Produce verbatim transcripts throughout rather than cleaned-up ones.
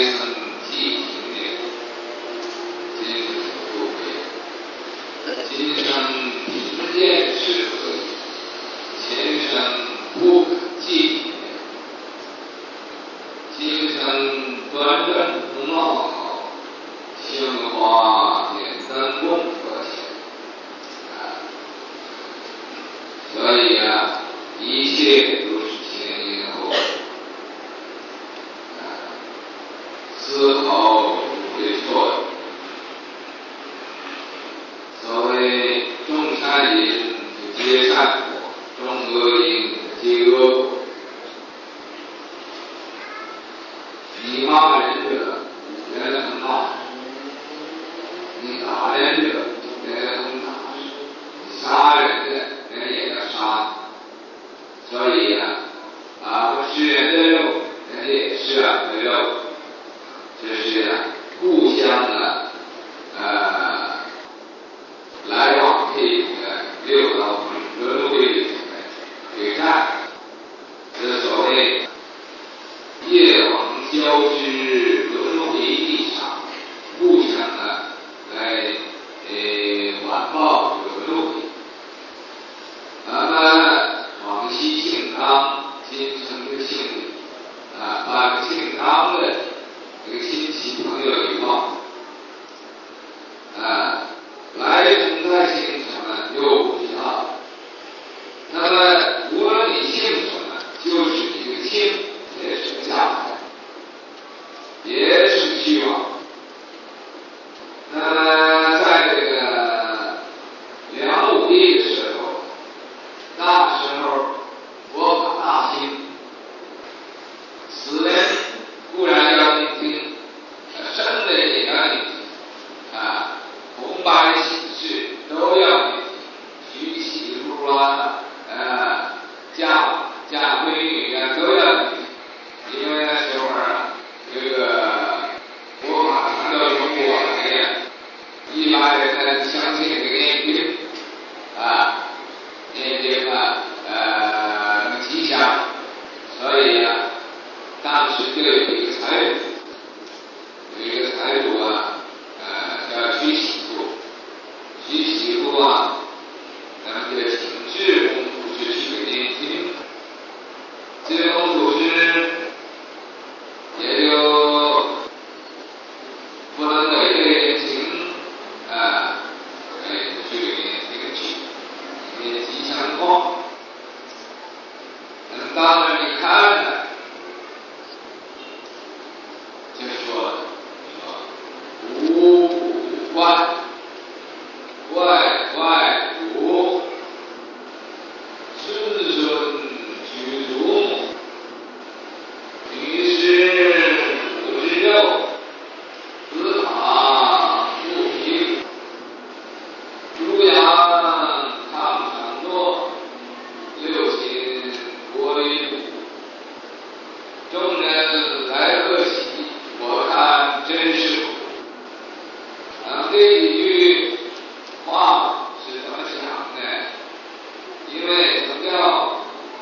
生寂停念，今生不悔，今生贫贱是何意？前生不可寂停念，今生端正不冒好，清华点灯供佛前。所以啊，一切都是前因后果。丝毫不会错的。所谓种善因不结善果，种恶因不结恶果。你骂人者，人人骂；你打人者，人人打；你杀人的，人也要杀。所以啊，啊不吃人的肉，人也吃了的肉。这是啊，互相的呃来往这个六道轮回里面对战，这所谓业往交织轮回地上，互相的来呃环抱这个轮回。那么往昔姓张，今生的姓李啊，把这姓张的这个亲戚朋友一望，啊，来生再姓什么又不知道。那么无论你姓什么，就是一个姓，也是个下来，也是虚妄。那么在这个梁武帝的时候，那时候佛法大兴，死人固然要念经，生的也要念经啊，红白喜事都要念经，娶媳妇啊，呃，嫁嫁闺女啊都要念经，因为那时候啊，这个佛法传到中国来呀，一般人呢相信这个念经啊，念经啊，呃，吉祥，所以啊，当时就有一个财主。有一个财主啊，呃，叫娶媳妇，娶媳妇啊，咱们就请智公祖师去给念经，智公祖师也就不能违背人情啊，哎，去给念经去，念吉祥话。那当然你看呢，就说无怪，怪怪无，孙孙娶祖母，女尸不知肉，子塔不平，猪羊常常落，六亲国于土，众人来贺喜，我看真是苦。啊，这几句话是怎么想的？因为什么叫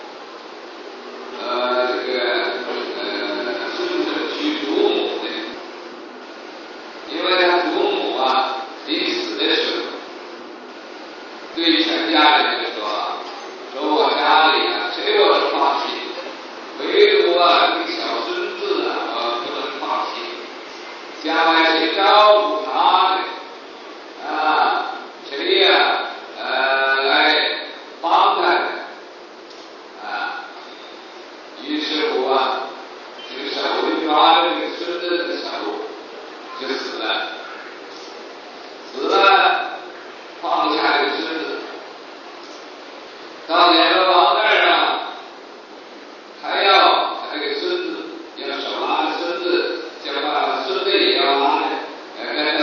呃这个呃孙子娶祖母呢？因为他祖母啊临死的时候，对全家人就说：“说我家里啊谁我都放心，唯独啊这个小孙子啊我不能放心，将来谁照顾他呢？啊，谁呀、啊？呃，来帮他呢？啊，于是乎啊，这个手就抓着这个孙子的手，就死了。死了，放不下这个孙子，到阎罗王那儿啊，还要这个孙子，要手拉着孙子，就把孙子也要拉着，呃，跟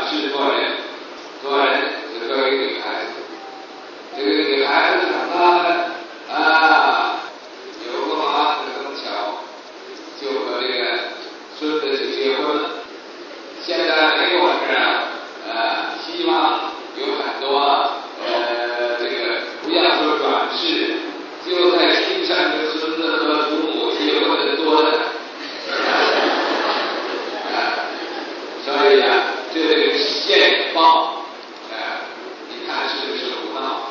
世做人，做人就作为女孩子，这个女孩子长大了啊，有个嘛很巧，就和这个孙子就结婚了。现在美国这儿呃，西方有很多呃，这个不要说转世，就在亲生的孙子和祖母结婚的多的。所以啊，这个现报，呃，你看是不是胡闹？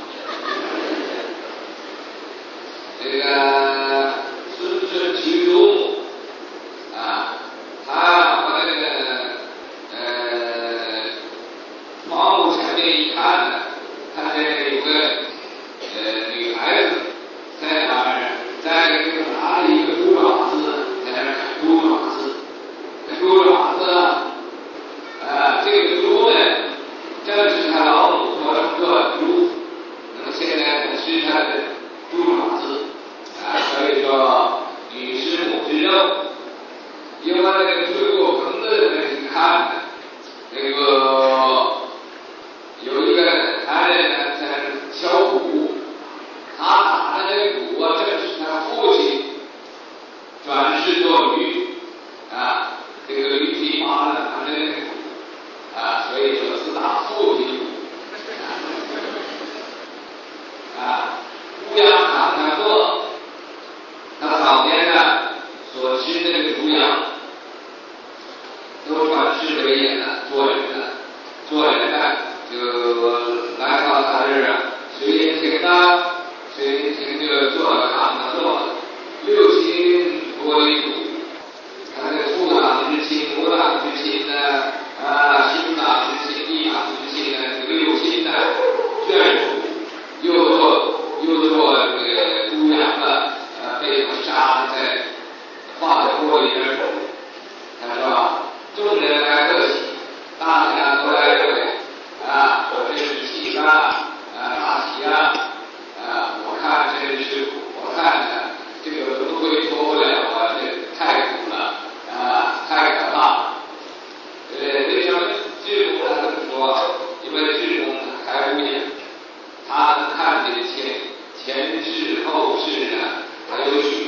这个孙孙其祖啊，他把这个呃窗户前面一看呢，看见有个呃女孩子在那儿，在这个拿着一个猪爪子，在那儿啃猪爪子，啃猪爪子。啊，这个猪呢，正是他老母做做猪，那么现在呢是他的猪爪子，啊，所以说女师母之肉。因为那个推过棚子的人一看呢，那个有一个男人呢在那敲鼓，他打的那个鼓啊，正是他父亲转世做驴，啊，这个驴蹄麻了拿着那个鼓。啊，所以说是打父亲啊，猪羊常常做，他早年呢所吃那个猪羊，都转世为人了，做人了，做人呢就来到他这儿啊，水银亭啊，水银亭就做了炕上做了六亲多一组，他这个父党之亲、母党之亲呢。啊，新党之亲、一党之亲呢，这个六亲呢，眷属又做又做这个猪羊的，呃，被他杀在放在锅里边煮。他说：“众人来贺喜，大家都来会啊，我这是喜啊，啊大喜啊，啊，我看这是我看呢，这个轮回脱不了啊，这太苦了啊，太可怕了。”呃，为什么智公他这么说？因为智公开悟眼，他能看见前前世后世呢，还有许